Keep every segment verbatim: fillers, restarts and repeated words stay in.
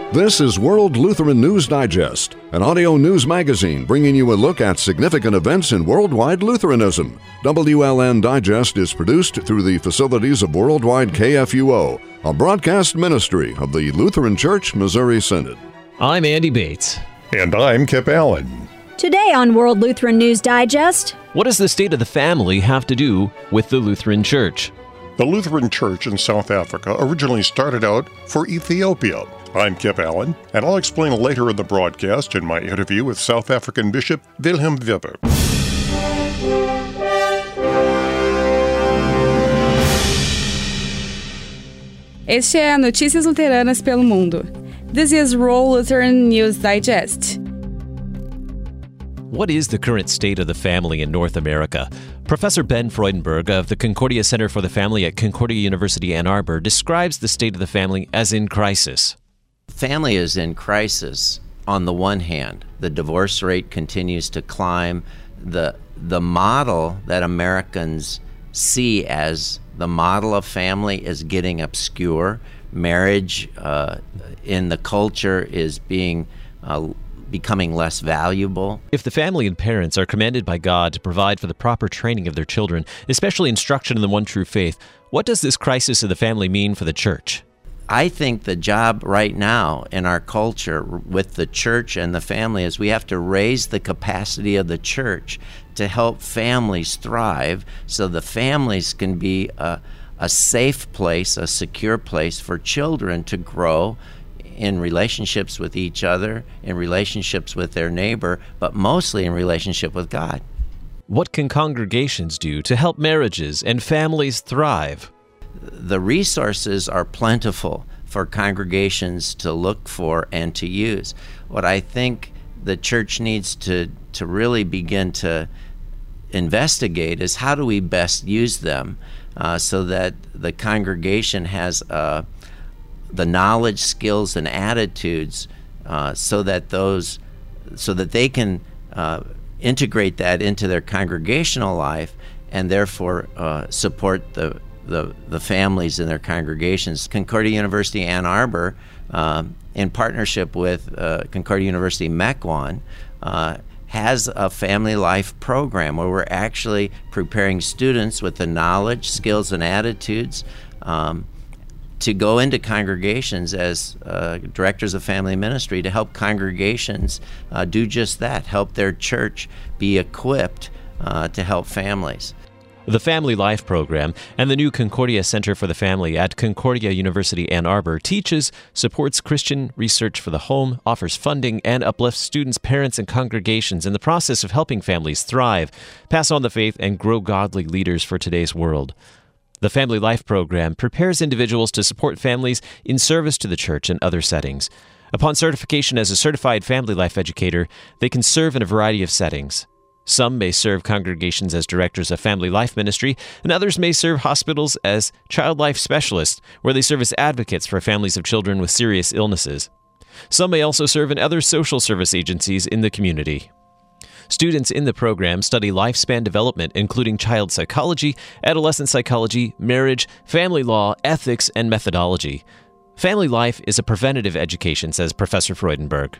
This is World Lutheran News Digest, an audio news magazine bringing you a look at significant events in worldwide Lutheranism. W L N Digest is produced through the facilities of Worldwide K F U O, a broadcast ministry of the Lutheran Church Missouri Synod. I'm Andy Bates. And I'm Kip Allen. Today on World Lutheran News Digest, what does the state of the family have to do with the Lutheran Church? The Lutheran Church in South Africa originally started out for Ethiopia. I'm Kip Allen, and I'll explain later in the broadcast in my interview with South African Bishop Wilhelm Weber. Este é Notícias Luteranas pelo Mundo. This is World Lutheran News Digest. What is the current state of the family in North America? Professor Ben Freudenberg of the Concordia Center for the Family at Concordia University, Ann Arbor, describes the state of the family as in crisis. Family is in crisis. On the one hand, the divorce rate continues to climb. The the model that Americans see as the model of family is getting obscure. Marriage uh, in the culture is being uh, becoming less valuable. If the family and parents are commanded by God to provide for the proper training of their children, especially instruction in the one true faith, what does this crisis of the family mean for the church? I think the job right now in our culture with the church and the family is we have to raise the capacity of the church to help families thrive so the families can be a, a safe place, a secure place for children to grow in relationships with each other, in relationships with their neighbor, but mostly in relationship with God. What can congregations do to help marriages and families thrive? The resources are plentiful for congregations to look for and to use. What I think the church needs to, to really begin to investigate is how do we best use them uh, so that the congregation has uh, the knowledge, skills, and attitudes uh, so that those, so that they can uh, integrate that into their congregational life and therefore uh, support the The, the families in their congregations. Concordia University Ann Arbor, um, in partnership with uh, Concordia University Mequon, uh, has a family life program where we're actually preparing students with the knowledge, skills, and attitudes um, to go into congregations as uh, directors of family ministry to help congregations uh, do just that, help their church be equipped uh, to help families. The Family Life Program and the new Concordia Center for the Family at Concordia University Ann Arbor teaches, supports Christian research for the home, offers funding, and uplifts students, parents, and congregations in the process of helping families thrive, pass on the faith, and grow godly leaders for today's world. The Family Life Program prepares individuals to support families in service to the church and other settings. Upon certification as a certified family life educator, they can serve in a variety of settings. Some may serve congregations as directors of family life ministry, and others may serve hospitals as child life specialists, where they serve as advocates for families of children with serious illnesses. Some may also serve in other social service agencies in the community. Students in the program study lifespan development, including child psychology, adolescent psychology, marriage, family law, ethics, and methodology. Family life is a preventative education, says Professor Freudenberg.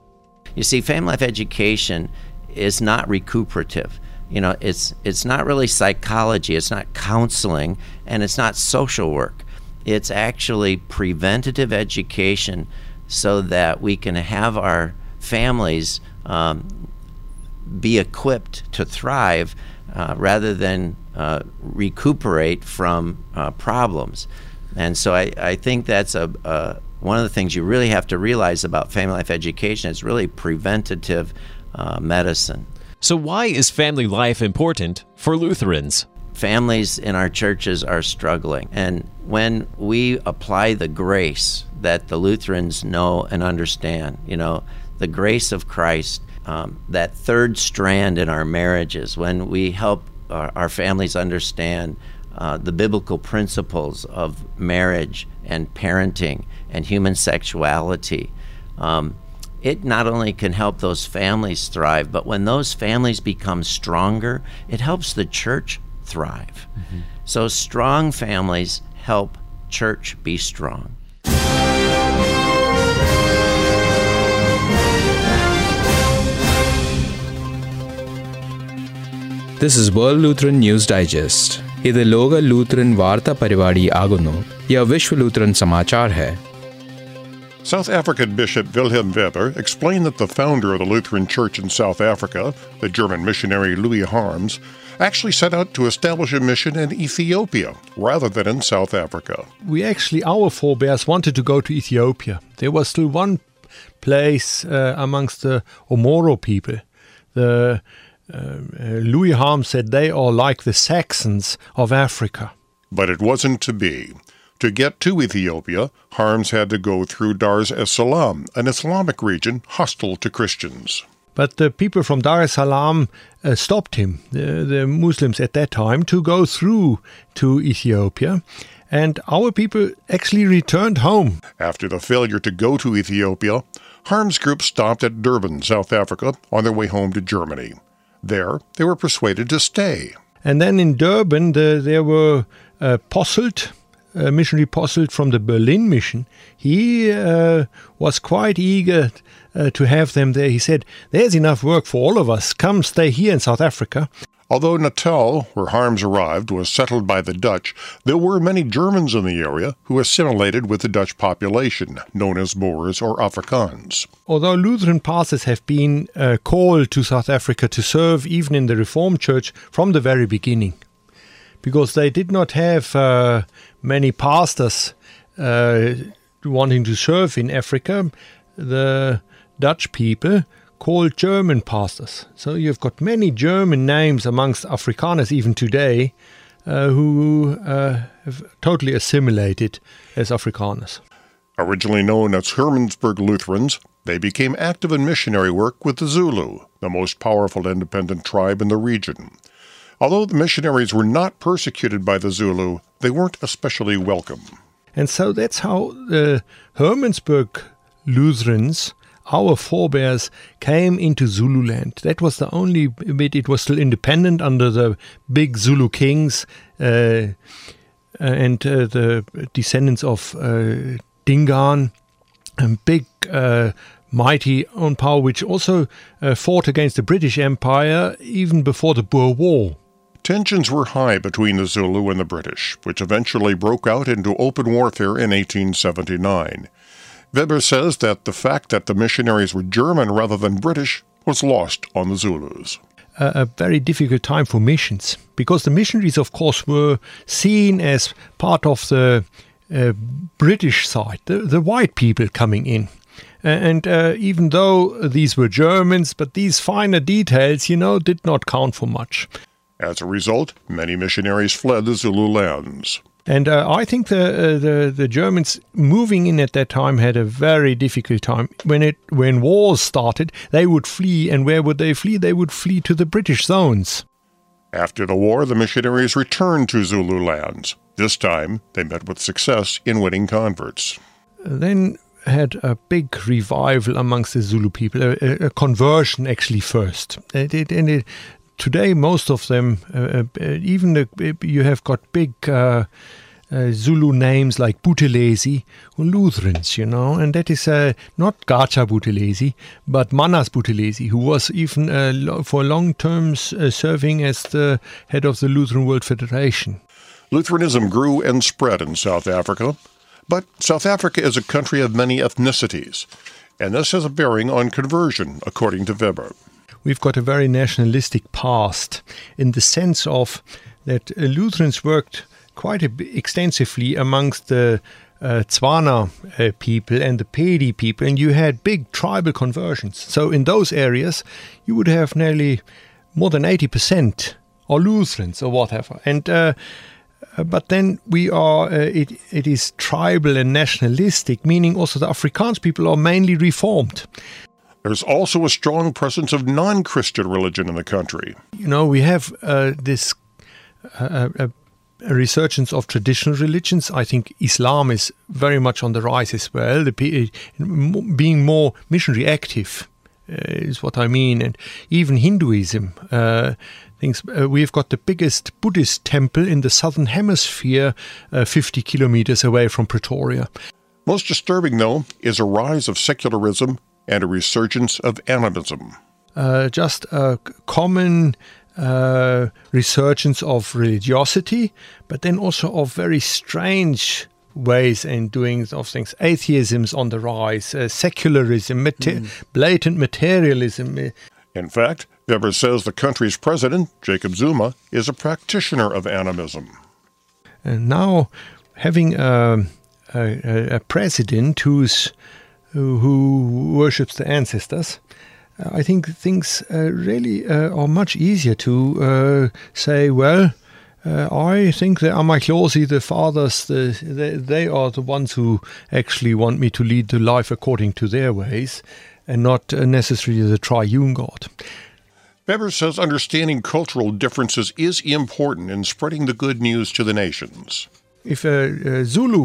You see, family life education is not recuperative. You know, it's it's not really psychology, it's not counseling, and it's not social work. It's actually preventative education so that we can have our families um, be equipped to thrive uh, rather than uh, recuperate from uh, problems. And so I, I think that's a, a one of the things you really have to realize about family life education is really preventative Uh, medicine. So why is family life important for Lutherans? Families in our churches are struggling, and when we apply the grace that the Lutherans know and understand, you know, the grace of Christ, um, that third strand in our marriages, when we help our, our families understand uh, the biblical principles of marriage and parenting and human sexuality, um, it not only can help those families thrive, but when those families become stronger, it helps the church thrive. Mm-hmm. So strong families help church be strong. This is World Lutheran News Digest. ഇത് ലോക ലൂത്രൻ വാർത്താ പരിപാടി ആകുന്നു. यह विश्व Lutheran समाचार है. South African Bishop Wilhelm Weber explained that the founder of the Lutheran Church in South Africa, the German missionary Louis Harms, actually set out to establish a mission in Ethiopia rather than in South Africa. We actually, our forebears wanted to go to Ethiopia. There was still one place uh, amongst the Omoro people. The uh, Louis Harms said they are like the Saxons of Africa. But it wasn't to be. To get to Ethiopia, Harms had to go through Dar es Salaam, an Islamic region hostile to Christians. But the people from Dar es Salaam uh, stopped him, the, the Muslims at that time, to go through to Ethiopia. And our people actually returned home. After the failure to go to Ethiopia, Harms' group stopped at Durban, South Africa, on their way home to Germany. There, they were persuaded to stay. And then in Durban, the, there were uh, Posselt, a missionary Posselt from the Berlin mission. He uh, was quite eager uh, to have them there. He said, there's enough work for all of us. Come stay here in South Africa. Although Natal, where Harms arrived, was settled by the Dutch, there were many Germans in the area who assimilated with the Dutch population, known as Boers or Afrikaans. Although Lutheran pastors have been uh, called to South Africa to serve even in the Reformed Church from the very beginning, because they did not have uh, many pastors uh, wanting to serve in Africa, the Dutch people called German pastors. So you've got many German names amongst Afrikaners even today uh, who uh, have totally assimilated as Afrikaners. Originally known as Hermannsburg Lutherans, they became active in missionary work with the Zulu, the most powerful independent tribe in the region. Although the missionaries were not persecuted by the Zulu, they weren't especially welcome. And so that's how the Hermannsburg Lutherans, our forebears, came into Zululand. That was the only bit. It was still independent under the big Zulu kings uh, and uh, the descendants of uh, Dingaan, a big, uh, mighty own power, which also uh, fought against the British Empire even before the Boer War. Tensions were high between the Zulu and the British, which eventually broke out into open warfare in eighteen seventy-nine. Weber says that the fact that the missionaries were German rather than British was lost on the Zulus. A, a very difficult time for missions, because the missionaries, of course, were seen as part of the uh, British side, the, the white people coming in. And uh, even though these were Germans, but these finer details, you know, did not count for much. As a result, many missionaries fled the Zulu lands. And uh, I think the, uh, the the Germans moving in at that time had a very difficult time. When it when wars started, they would flee, and where would they flee? They would flee to the British zones. After the war, the missionaries returned to Zulu lands. This time, they met with success in winning converts. Then had a big revival amongst the Zulu people, a, a conversion actually first. It, it, and it, today, most of them, uh, even the, you have got big uh, uh, Zulu names like Buthelezi, who are Lutherans, you know, and that is uh, not Gacha Buthelezi, but Manas Buthelezi, who was even uh, lo- for long terms uh, serving as the head of the Lutheran World Federation. Lutheranism grew and spread in South Africa, but South Africa is a country of many ethnicities, and this has a bearing on conversion, according to Weber. We've got a very nationalistic past in the sense of that uh, Lutherans worked quite a bit extensively amongst the uh, Tswana uh, people and the Pedi people, and you had big tribal conversions. So in those areas, you would have nearly more than eighty percent are Lutherans or whatever. And uh, but then we are, uh, it, it is tribal and nationalistic, meaning also the Afrikaans people are mainly reformed. There's also a strong presence of non-Christian religion in the country. You know, we have uh, this uh, a, a resurgence of traditional religions. I think Islam is very much on the rise as well, the, being more missionary active uh, is what I mean. And even Hinduism. Uh, things, uh, we've got the biggest Buddhist temple in the southern hemisphere, uh, fifty kilometers away from Pretoria. Most disturbing, though, is a rise of secularism and a resurgence of animism. Uh, just a common uh, resurgence of religiosity, but then also of very strange ways in doing of things. Atheism's on the rise, uh, secularism, mater- mm. blatant materialism. In fact, Weber says the country's president, Jacob Zuma, is a practitioner of animism. And now, having a, a, a president who's who, who worships the ancestors, uh, I think things uh, really uh, are much easier to uh, say, well, Uh, I think that Amaklosi, the fathers, the, they, they are the ones who actually want me to lead the life according to their ways and not uh, necessarily the triune God. Weber says understanding cultural differences is important in spreading the good news to the nations. If a, a Zulu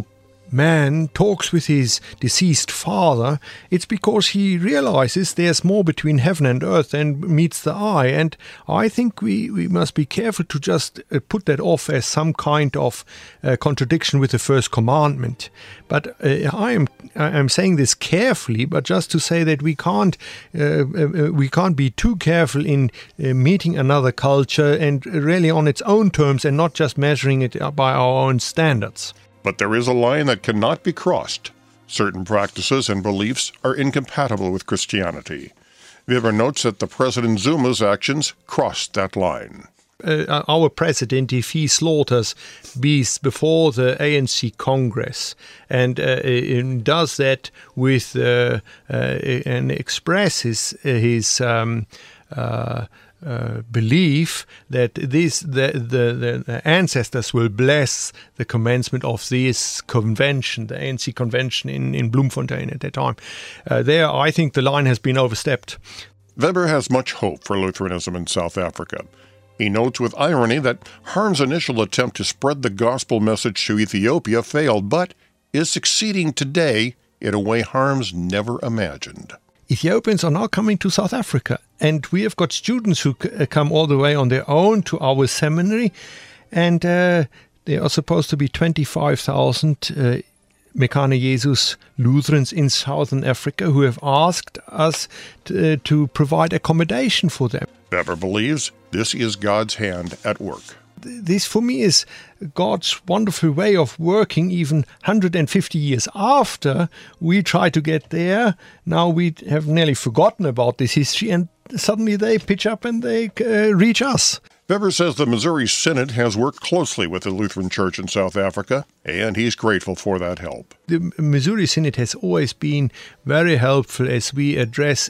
man talks with his deceased father, it's because he realizes there's more between heaven and earth than meets the eye. And I think we, we must be careful to just uh, put that off as some kind of uh, contradiction with the first commandment. But uh, I am I am saying this carefully, but just to say that we can't uh, uh, we can't be too careful in uh, meeting another culture and really on its own terms and not just measuring it by our own standards. But there is a line that cannot be crossed. Certain practices and beliefs are incompatible with Christianity. Weber notes that the President Zuma's actions crossed that line. Uh, our president, if he slaughters beasts before the A N C Congress and, uh, and does that with uh, uh, and expresses his um, uh, Uh, belief that this the, the the ancestors will bless the commencement of this convention, the A N C convention in, in Bloemfontein at that time. Uh, there, I think the line has been overstepped. Weber has much hope for Lutheranism in South Africa. He notes with irony that Harm's initial attempt to spread the gospel message to Ethiopia failed, but is succeeding today in a way Harm's never imagined. Ethiopians are now coming to South Africa, and we have got students who c- come all the way on their own to our seminary, and uh, there are supposed to be twenty-five thousand uh, Mekane Jesus Lutherans in Southern Africa who have asked us to, uh, to provide accommodation for them. Weber believes this is God's hand at work. This, for me, is God's wonderful way of working even one hundred fifty years after we try to get there. Now we have nearly forgotten about this history, and suddenly they pitch up and they uh, reach us. Weber says the Missouri Synod has worked closely with the Lutheran Church in South Africa, and he's grateful for that help. The Missouri Synod has always been very helpful as we address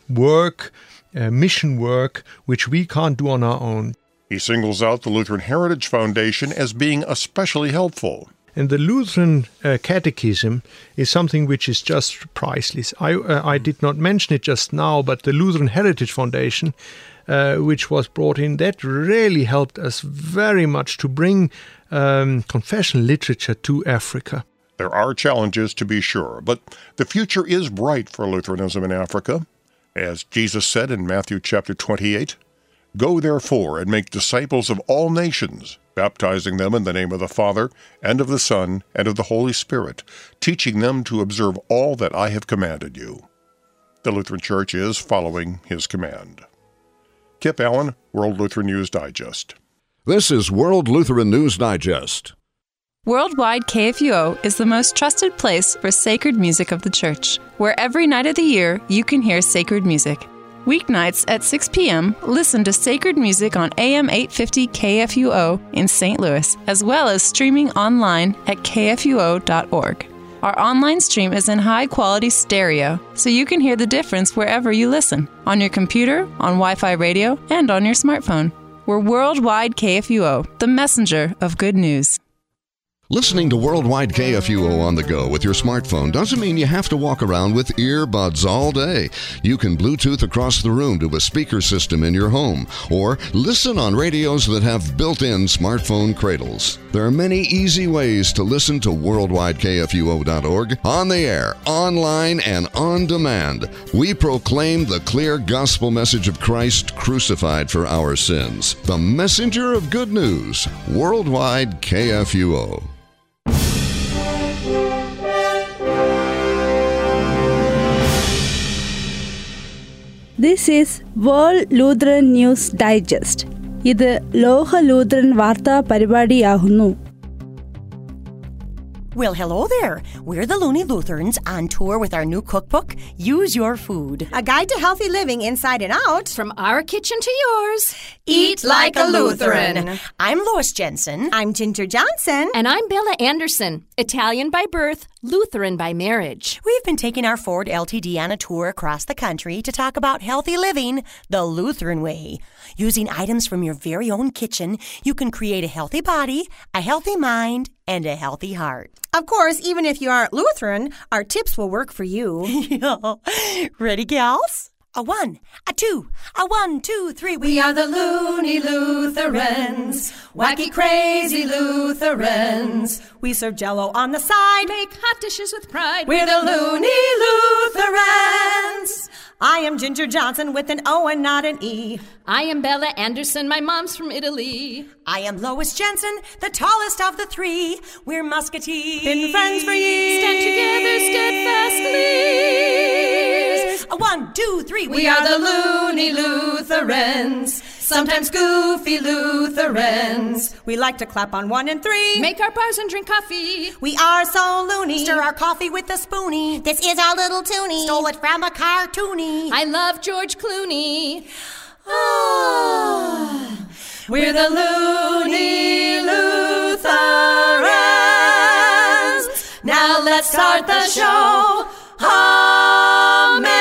work, uh, mission work, which we can't do on our own. He singles out the Lutheran Heritage Foundation as being especially helpful. And the Lutheran uh, Catechism is something which is just priceless. I, uh, I did not mention it just now, but the Lutheran Heritage Foundation, uh, which was brought in, that really helped us very much to bring um, confessional literature to Africa. There are challenges, to be sure, but the future is bright for Lutheranism in Africa. As Jesus said in Matthew chapter twenty-eight, "Go therefore and make disciples of all nations, baptizing them in the name of the Father, and of the Son, and of the Holy Spirit, teaching them to observe all that I have commanded you." The Lutheran Church is following his command. Kip Allen, World Lutheran News Digest. This is World Lutheran News Digest. Worldwide K F U O is the most trusted place for sacred music of the Church, where every night of the year you can hear sacred music. Weeknights at six p.m., listen to sacred music on A M eight fifty K F U O in Saint Louis, as well as streaming online at K F U O dot org. Our online stream is in high-quality stereo, so you can hear the difference wherever you listen, on your computer, on Wi-Fi radio, and on your smartphone. We're Worldwide K F U O, the messenger of good news. Listening to Worldwide K F U O on the go with your smartphone doesn't mean you have to walk around with earbuds all day. You can Bluetooth across the room to a speaker system in your home, or listen on radios that have built-in smartphone cradles. There are many easy ways to listen to Worldwide K F U O dot org, on the air, online, and on demand. We proclaim the clear gospel message of Christ crucified for our sins. The messenger of good news, Worldwide K F U O. This is World Lutheran News Digest. ഇത് ലോക ലൂത്രൻ വാർത്താ പരിപാടിയാകുന്നു. Well, hello there. We're the Looney Lutherans on tour with our new cookbook, Use Your Food. A guide to healthy living inside and out. From our kitchen to yours. Eat like a Lutheran. I'm Lois Jensen. I'm Ginger Johnson. And I'm Bella Anderson, Italian by birth, Lutheran by marriage. We've been taking our Ford L T D on a tour across the country to talk about healthy living the Lutheran way. Using items from your very own kitchen, you can create a healthy body, a healthy mind, and a healthy heart. Of course, even if you aren't Lutheran, our tips will work for you. Ready, gals? A one, a two, a one, two, three. We are the Looney Lutherans, wacky, crazy Lutherans. We serve Jell-O on the side, make hot dishes with pride. We're the Looney Lutherans. I am Ginger Johnson with an O and not an E. I am Bella Anderson, my mom's from Italy. I am Lois Jensen, the tallest of the three. We're musketeers, been friends for years. Stand together steadfastly. A one, two, three. We, we are the Looney Lutherans, sometimes goofy Lutherans. We like to clap on one and three. Make our bars and drink coffee. We are so loony. Stir our coffee with a spoonie. This is our little toonie. Stole it from a cartoonie. I love George Clooney. Oh. We're the Looney Lutherans. Now let's start the show. Amen.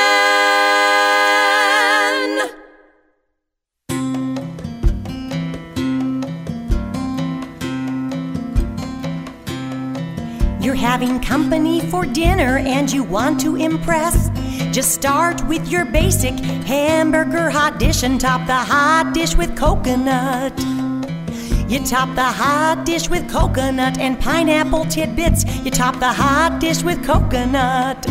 You're having company for dinner and you want to impress. Just start with your basic hamburger hot dish and top the hot dish with coconut. You top the hot dish with coconut and pineapple tidbits. You top the hot dish with coconut.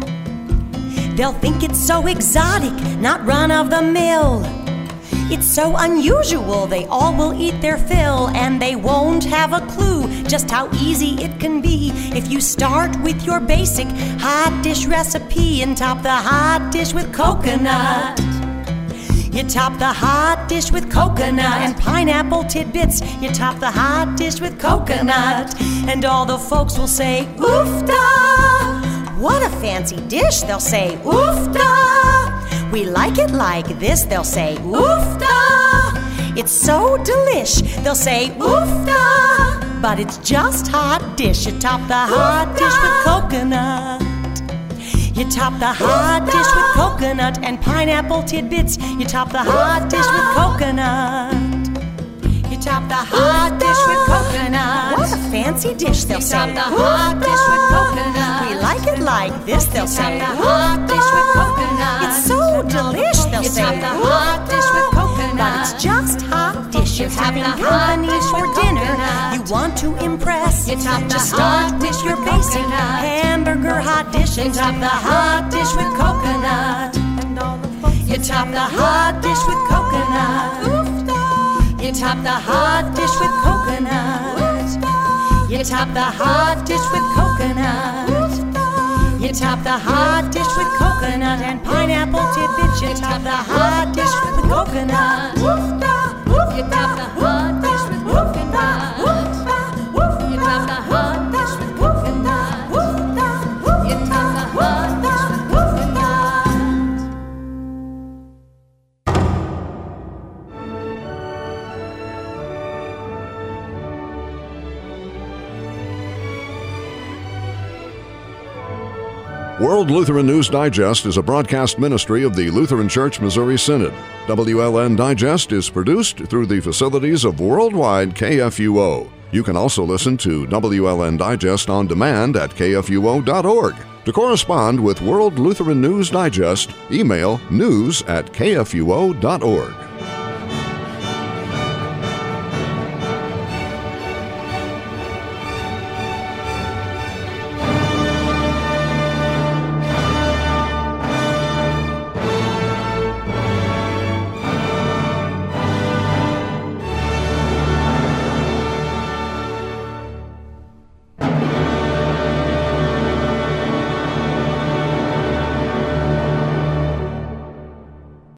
They'll think it's so exotic, not run of the mill. It's so unusual, they all will eat their fill, and they won't have a clue just how easy it can be if you start with your basic hot dish recipe and top the hot dish with coconut. You top the hot dish with coconut and pineapple tidbits. You top the hot dish with coconut, and all the folks will say, "Oofda! What a fancy dish!" They'll say, "Oofda! We like it like this." They'll say, "Oofda! It's so delish." They'll say, "Oofda! But it's just hot dish." You top the hot Oofda! Dish with coconut. You top the hot Oofda! Dish with coconut and pineapple tidbits. You top the hot Oofda! Dish with coconut. You top the hot Oofda! Dish with coconut. What a fancy dish, they'll you say. Top the hot Oofda! Dish with coconut. We like it like this, they'll you say. Top the hot Oofda! Dish with coconut. It's so delish, they'll you say. Top the hot Dish with coconut. But it's just hot dish. You're having company for dinner. You want to impress. You top the Just start hot with dish your with basic coconut. hamburger hot dish and top the hot dish with coconut. You top the hot dish with coconut. You top the hot dish with coconut. You top the hot dish with coconut. You top the hot dish with coconut and pineapple tidbits. You top the hot dish with coconut. You top the hot dish with coconut. You top the hot dish with coconut. You top the hot dish with coconut. World Lutheran News Digest is a broadcast ministry of the Lutheran Church Missouri Synod. W L N Digest is produced through the facilities of Worldwide K F U O. You can also listen to W L N Digest on demand at K F U O dot org. To correspond with World Lutheran News Digest, email news at K F U O dot org.